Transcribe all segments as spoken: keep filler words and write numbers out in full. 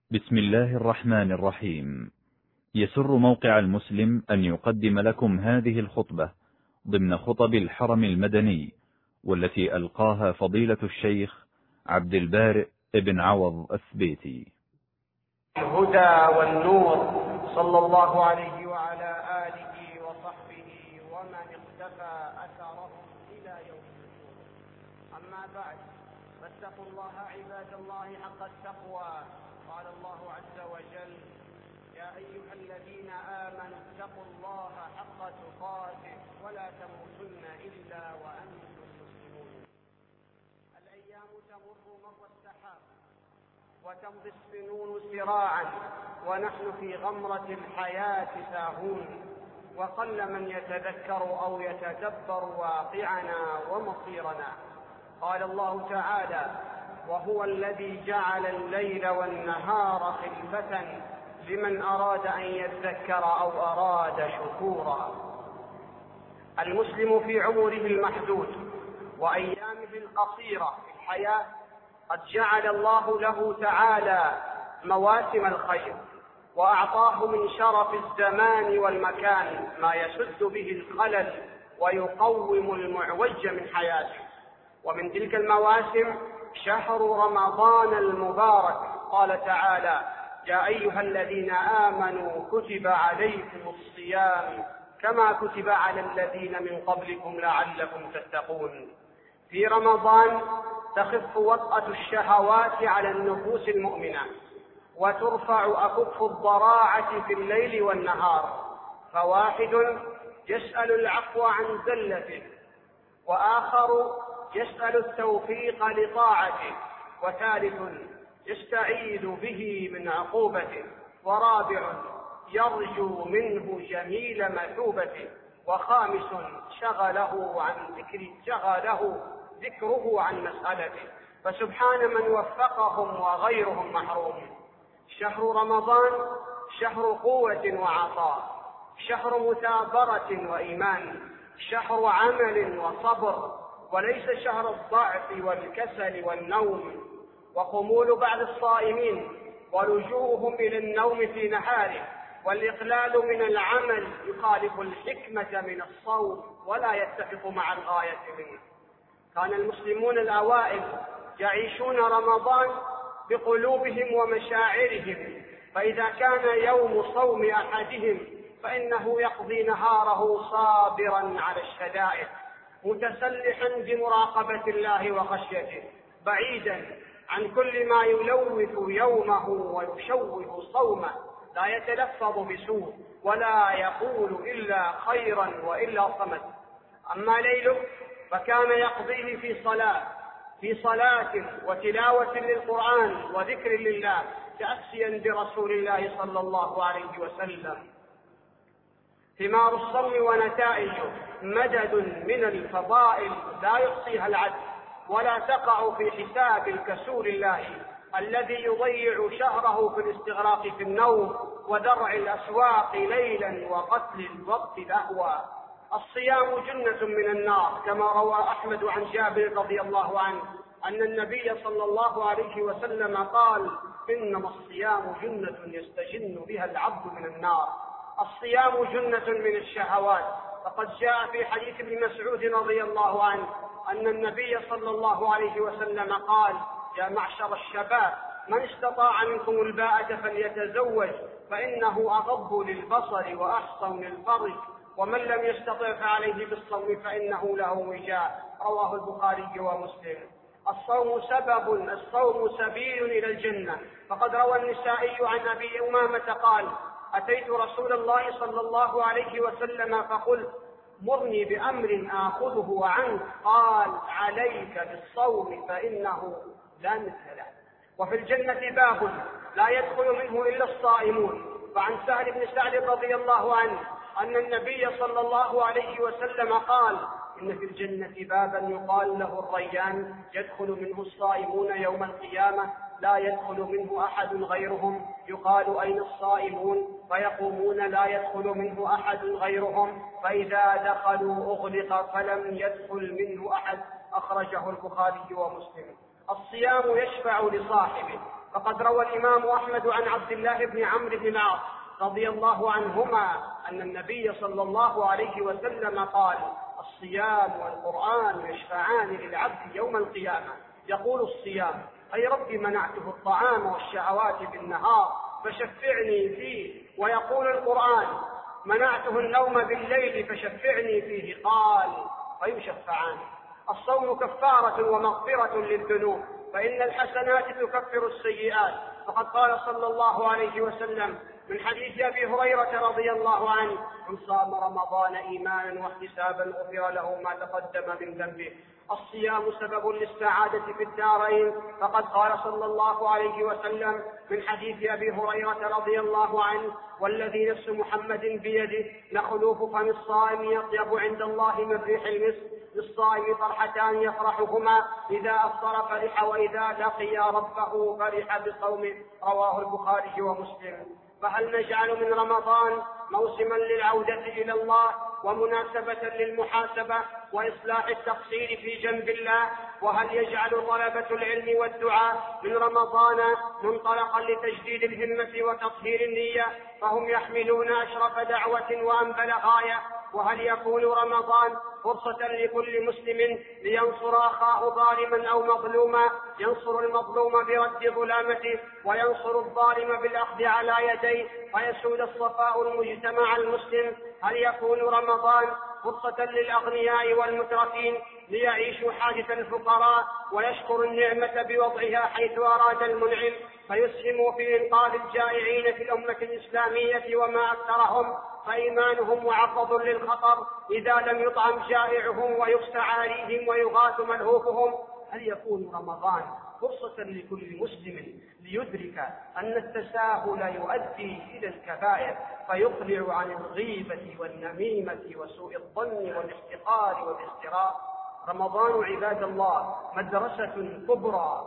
بسم الله الرحمن الرحيم. يسر موقع المسلم أن يقدم لكم هذه الخطبة ضمن خطب الحرم المدني، والتي ألقاها فضيلة الشيخ عبد البارئ ابن عوض الثبيتي. الهدى والنور صلى الله عليه وعلى آله وصحبه ومن اقتفى أثرهم إلى يوم الدين. أما بعد، فاتقوا الله عباد الله حق التقوى. قال الله عز وجل: يا أيها الذين آمنوا اتقوا الله حق تقاته ولا تموتن إلا وأنتم مسلمون. الأيام تمر مر السحاب وتمضي السنون سراعا، ونحن في غمرة الحياة ساهون، وقل من يتذكر أو يتدبر واقعنا ومصيرنا. قال الله تعالى: وهو الذي جعل الليل والنهار خلفة لمن أراد أن يذكر أو أراد شكورا. المسلم في عمره المحدود وأيامه القصيرة في الحياة قد جعل الله له تعالى مواسم الخير، وأعطاه من شرف الزمان والمكان ما يسد به الخلل ويقوم المعوج من حياته. ومن تلك المواسم شهر رمضان المبارك. قال تعالى: يا أيها الذين آمنوا كتب عليكم الصيام كما كتب على الذين من قبلكم لعلكم تتقون. في رمضان تخف وطأة الشهوات على النفوس المؤمنة، وترفع أكف الضراعة في الليل والنهار، فواحد يسأل العفو عن زلته، وآخر يسأل التوفيق لطاعته، وثالث يستعيذ به من عقوبته، ورابع يرجو منه جميل مثوبته، وخامس شغله عن ذكر شغله ذكره عن مسألته. فسبحان من وفقهم وغيرهم محروم. شهر رمضان شهر قوة وعطاء، شهر مثابرة وإيمان، شهر عمل وصبر، وليس شهر الضعف والكسل والنوم. وخمول بعض الصائمين ولجوءهم إلى النوم في نهاره والإقلال من العمل يخالف الحكمة من الصوم ولا يتفق مع الغاية منه. كان المسلمون الأوائل يعيشون رمضان بقلوبهم ومشاعرهم، فإذا كان يوم صوم أحدهم فإنه يقضي نهاره صابرا على الشدائد، متسلحا بمراقبة الله وخشيته، بعيدا عن كل ما يلوث يومه ويشوه صومه، لا يتلفظ بسوء ولا يقول إلا خيرا وإلا صمت. أما ليله فكان يقضيه في صلاة في صلاة وتلاوة للقرآن وذكر لله، تأسيا برسول الله صلى الله عليه وسلم. ثمار الصوم ونتائجه مدد من الفضائل لا يحصيها العد، ولا تقع في حساب الكسول الله الذي يضيع شهره في الاستغراق في النوم ودرع الأسواق ليلا وقتل الوقت لهوا. الصيام جنة من النار، كما روى أحمد عن جابر رضي الله عنه أن النبي صلى الله عليه وسلم قال: إنما الصيام جنة يستجن بها العبد من النار. الصيام جنة من الشهوات، فقد جاء في حديث ابن مسعود رضي الله عنه أن النبي صلى الله عليه وسلم قال: يا معشر الشباب، من استطاع منكم الباءة فليتزوج، فإنه أغض للبصر وأحصن للفرج، ومن لم يستطع فعليه بالصوم فإنه له وجاء. رواه البخاري ومسلم. الصوم سبب الصوم سبيل إلى الجنة، فقد روى النسائي عن أبي أمامة قال: أتيت رسول الله صلى الله عليه وسلم فقلت: مرني بأمر آخذه عنك، قال: عليك بالصوم فإنه لا مثل له. وفي الجنة باب لا يدخل منه إلا الصائمون. فعن سهل بن سعد رضي الله عنه أن النبي صلى الله عليه وسلم قال: إن في الجنة بابا يقال له الريان، يدخل منه الصائمون يوم القيامة، لا يدخل منه أحد غيرهم. يقال: أين الصائمون؟ فيقومون: لا يدخل منه أحد غيرهم. فإذا دخلوا أغلق فلم يدخل منه أحد. أخرجه البخاري ومسلم. الصيام يشفع لصاحبه فقد روى الإمام أحمد عن عبد الله بن عمرو بن العاص رضي الله عنهما أن النبي صلى الله عليه وسلم قال: الصيام والقرآن يشفعان للعبد يوم القيامة. يقول الصيام: أي رب منعته الطعام والشهوات بالنهار فشفعني فيه. ويقول القرآن: منعته النوم بالليل فشفعني فيه. قال: فيشفعان. الصوم كفارة ومغفرة للذنوب، فإن الحسنات تكفر السيئات. فقد قال صلى الله عليه وسلم من حديث أبي هريرة رضي الله عنه: من صام رمضان إيمانا واحتسابا غفر له ما تقدم من ذنبه. الصيام سبب للسعادة في الدارين، فقد قال صلى الله عليه وسلم من حديث أبي هريرة رضي الله عنه: والذي نفس محمد بيده لخلوف فم الصائم يطيب عند الله من ريح المسك. للصائم فرحتان يفرحهما: إذا أفطر فرح، وإذا لقي ربه فرح بصومه. رواه البخاري ومسلم. فهل نجعل من رمضان موسما للعودة إلى الله ومناسبة للمحاسبة وإصلاح التقصير في جنب الله؟ وهل يجعل طلبة العلم والدعاء من رمضان منطلقا لتجديد الهمة وتطهير النية فهم يحملون أشرف دعوة وأنبل غاية؟ وهل يكون رمضان فرصة لكل مسلم لينصر أخاه ظالما أو مظلوما، ينصر المظلوم برد ظلامته وينصر الظالم بالأخذ على يديه فيسود الصفاء المجتمع المسلم؟ هل يكون رمضان فرصة للأغنياء والمترفين ليعيشوا حاجة الفقراء ويشكروا النعمة بوضعها حيث أراد المنعم فيسهموا في إنقاذ الجائعين في الأمة الإسلامية وما أكثرهم فإيمانهم معرض للخطر إذا لم يطعم جائعهم ويخشى عاريهم ويغاث ملهوفهم؟ هل يكون رمضان فرصة لكل مسلم ليدرك أن التساهل يؤدي إلى الكبائر فيقلع عن الغيبة والنميمة وسوء الظن والاحتقار والافتراء؟ رمضان عباد الله مدرسة كبرى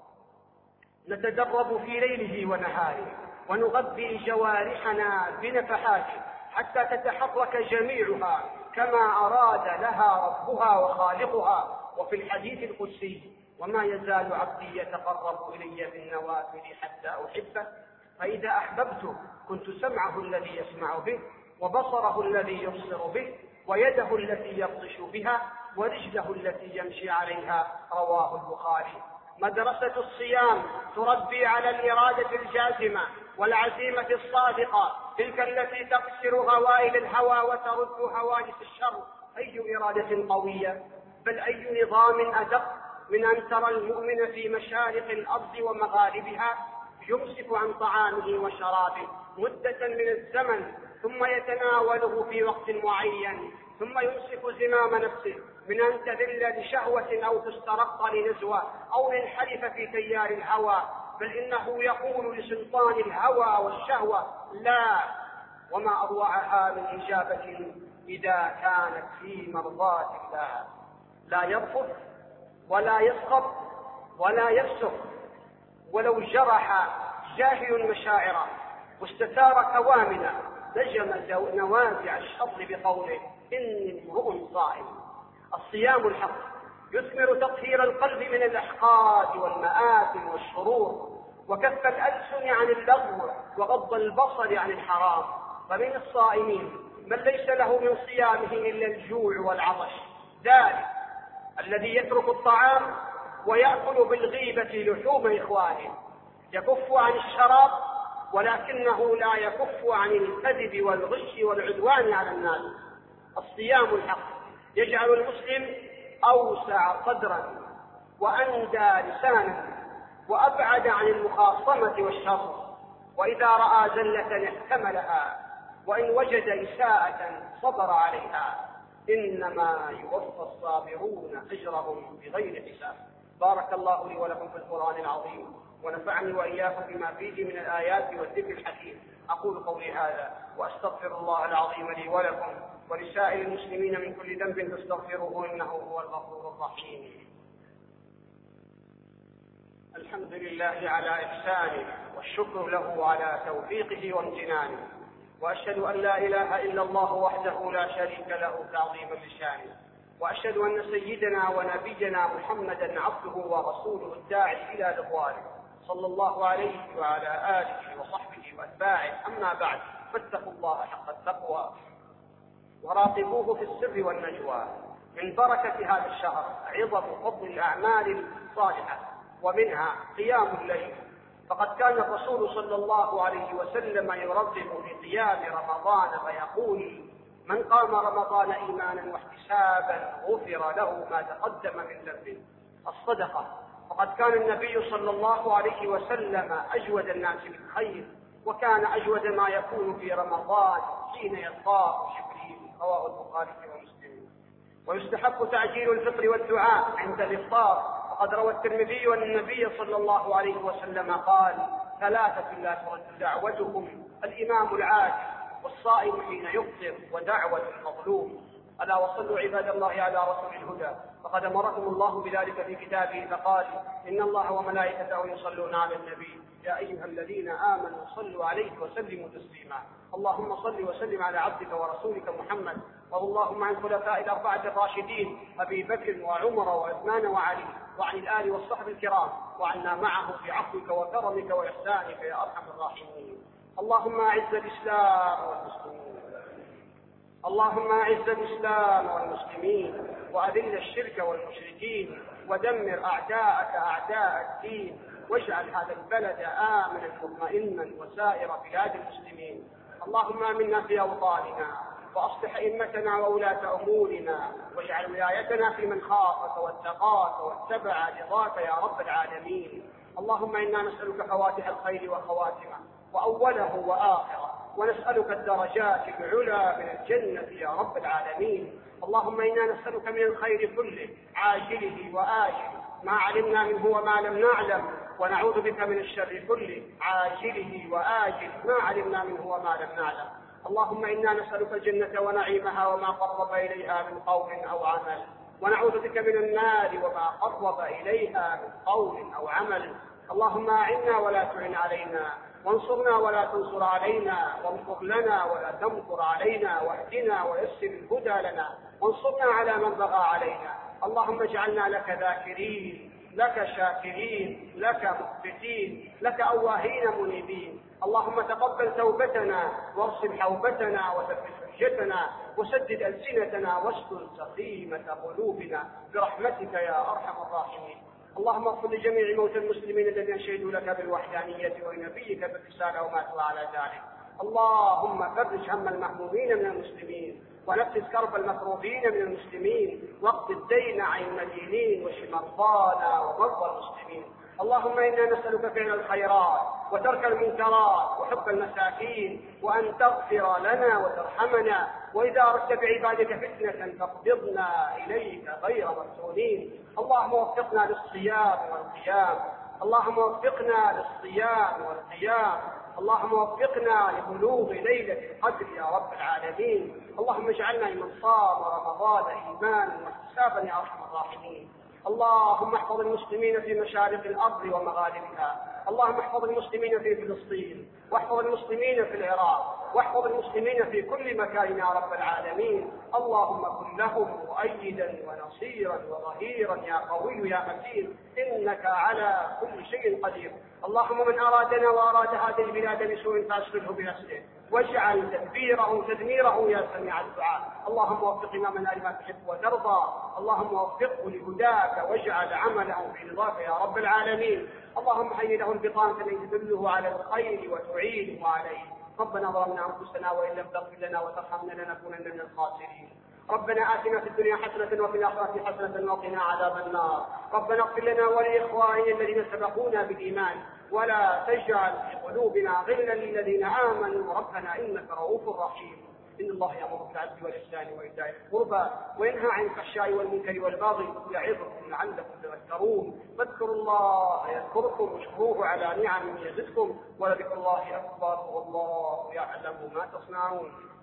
نتدرب في ليله ونهاره ونغذي جوارحنا بنفحاته حتى تتحرك جميعها كما أراد لها ربها وخالقها. وفي الحديث القدسي: وما يزال عبدي يتقرب إلي بالنوافل حتى أحبه، فإذا أحببته كنت سمعه الذي يسمع به وبصره الذي يبصر به ويده التي يبطش بها ورجله التي يمشي عليها. رواه البخاري. مدرسة الصيام تربي على الإرادة الجازمة والعزيمة الصادقة، تلك التي تكسر غوائل الهوى وترد هواجس الشر. أي إرادة قوية، بل أي نظام أدق من أن ترى المؤمن في مشارق الأرض ومغاربها يمسك عن طعامه وشرابه مدة من الزمن ثم يتناوله في وقت معين ثم يمسك زمام نفسه من أن تذل لشهوة أو تسترق لنزوة أو ينحرف في تيار الهوى، بل إنه يقول لسلطان الهوى والشهوة: لا، وما أروعها من إجابة إذا كانت في مرضاة الله. لا يرفض ولا يسخط ولا يفسق، ولو جرح جاهل مشاعره واستثار كوامنا لجم نوازع الشر بقوله: إني امرؤ صائم. الصيام الحق يثمر تطهير القلب من الأحقاد والمآثم والشرور وكف الألسن عن اللغو وغض البصر عن الحرام. فمن الصائمين من ليس له من صيامه إلا الجوع والعطش، ذلك الذي يترك الطعام ويأكل بالغيبة لحوم إخوانه، يكف عن الشراب ولكنه لا يكف عن الكذب والغش والعدوان على الناس. الصيام الحق يجعل المسلم أوسع صدرا وأندى لسانا وأبعد عن المخاصمة والشر، وإذا رأى زلة احتملها وإن وجد إساءة صبر عليها. إنما يوفى الصابرون أجرهم بغير حساب. بارك الله لي ولكم في القرآن العظيم ونفعني وإياكم بما فيه من الآيات والذكر الحكيم. أقول قولي هذا وأستغفر الله العظيم لي ولكم ولسائر المسلمين من كل ذنب فاستغفروه إنه هو الغفور الرحيم. الحمد لله على إحسانه والشكر له على توفيقه وامتنانه، وأشهد أن لا إله إلا الله وحده لا شريك له تعظيما لشانه، وأشهد أن سيدنا ونبينا محمدا عبده ورسوله الداعي إلى رضوانه صلى الله عليه وعلى آله وصحبه وأتباعه. أما بعد، فاتقوا الله حق التقوى وراقبوه في السر والنجوى. من بركة هذا الشهر عظم فضل الأعمال الصالحة، ومنها قيام الليل. فقد كان الرسول صلى الله عليه وسلم يرغب في قيام رمضان فيقول: من قام رمضان إيمانا واحتسابا غفر له ما تقدم من ذنبه. الصدقة، فقد كان النبي صلى الله عليه وسلم أجود الناس بالخير، وكان أجود ما يكون في رمضان حين يلقاه جبريل. رواه البخاري ومسلم. ويستحق تعجيل الفطر والدعاء عند الإفطار، وقد روى الترمذي أن النبي صلى الله عليه وسلم قال: ثلاثة لا ترد دعوتهم: الإمام العادل، والصائم حين يفطر، ودعوة المظلوم. ألا وصلوا عباد الله على رسول الهدى، فقد أمركم الله بذلك في كتابه فقال: إن الله وملائكته يصلون على النبي يا أيها الذين آمنوا صلوا عليه وسلموا تسليما. اللهم صل وسلم على عبدك ورسولك محمد، اللهم عن خلفاء الأربعة الراشدين أبي بكر وعمر وعثمان وعلي، وعن الآل والصحب الكرام، وعنا معه في عفوك وكرمك وإحسانك يا أرحم الراحمين. اللهم أعز الإسلام والمسلمين اللهم أعز الإسلام والمسلمين، وأذل الشرك والمشركين، ودمر أعداءك أعداء الدين، واجعل هذا البلد آمنا مطمئنا وسائر بلاد المسلمين. اللهم آمنا في أوطاننا، وأصلح أئمتنا وولاة أمورنا، واجعل ولايتنا في من خافك واتقاك واتبع رضاك يا رب العالمين. اللهم إنا نسألك فواتح الخير وخواتمه، وأوله وآخره، ونسألك الدرجات العلى من الجنة يا رب العالمين. اللهم إنا نسألك من الخير كله عاجله وآجله، ما علمنا منه وما لم نعلم، ونعوذ بك من الشر كله عاجله وآجله، ما علمنا منه وما لم نعلم. اللهم إنا نسألك الجنة ونعيمها وما قرب إليها من قول أو عمل، ونعوذ بك من النار وما قرب إليها من قول أو عمل. اللهم أعنا ولا تعن علينا، وانصرنا ولا تنصر علينا، وامكر لنا ولا تمكر علينا، واهدنا ويسر الهدى لنا، وانصرنا على من بغى علينا. اللهم اجعلنا لك ذاكرين، لك شاكرين، لك مخبتين، لك أواهين منيبين. اللهم تقبل توبتنا، وارسل حوبتنا، وثبت حجتنا، وسدد ألسنتنا، واسكن سقيمة قلوبنا برحمتك يا أرحم الراحمين. اللهم اغفر لجميع موتى المسلمين الذين شهدوا لك بالوحدانية ونبيك بالرسالة وماتوا على ذلك. اللهم فرج هم المهمومين من المسلمين، ونفس كرب المكروبين من المسلمين، واقض الدين عن المدينين، واشف مرضانا ومرضى المسلمين. اللهم إنا نسألك فعل الخيرات، وترك المنكرات، وحب المساكين، وأن تغفر لنا وترحمنا، وإذا أردت بعبادك فتنة فاقبضنا إليك غير مفتونين. اللهم وفقنا للصيام والقيام اللهم وفقنا للصيام والقيام اللهم وفقنا لبلوغ ليلة القدر يا رب العالمين. اللهم اجعلنا من صام رمضان إيمانا واحتسابا يا أرحم الراحمين. اللهم احفظ المسلمين في مشارق الأرض ومغاربها. اللهم احفظ المسلمين في فلسطين، واحفظ المسلمين في العراق، واحفظ المسلمين في كل مكان يا رب العالمين. اللهم كن لهم مؤيدا ونصيرا وظهيرا يا قوي يا متين، إنك على كل شيء قدير. اللهم من أرادنا وأراد هذه البلاد بسوء فأشغله بنفسه، واجعل تدبيره تدميره يا سميع الدعاء. اللهم وفق إمامنا لما تحب وترضى، اللهم وفقه لهداك، واجعل عمله في رضاك يا رب العالمين. اللهم هيئ له البطانة التي تدله على الخير وتعينه عليه. ربنا ظلمنا أنفسنا وإن لم تغفر لنا وترحمنا لنكونن من الخاسرين. ربنا آتنا في الدنيا حسنة وفي الآخرة حسنة وقنا عذاب النار. ربنا اغفر لنا ولإخواننا الذين سبقونا بالإيمان، ولا تجعل في قلوبنا غلا للذين آمنوا ربنا إنك رؤوف رحيم. إن الله يأمر بالعدل والإحسان وإيتاء ذي القربى وينهى عن الفحشاء والمنكر والبغي يعظكم لعلكم تذكرون. فاذكروا الله يذكركم واشكروه على نعمه يزدكم، ولذكر الله أكبر والله يعلم ما تصنعون.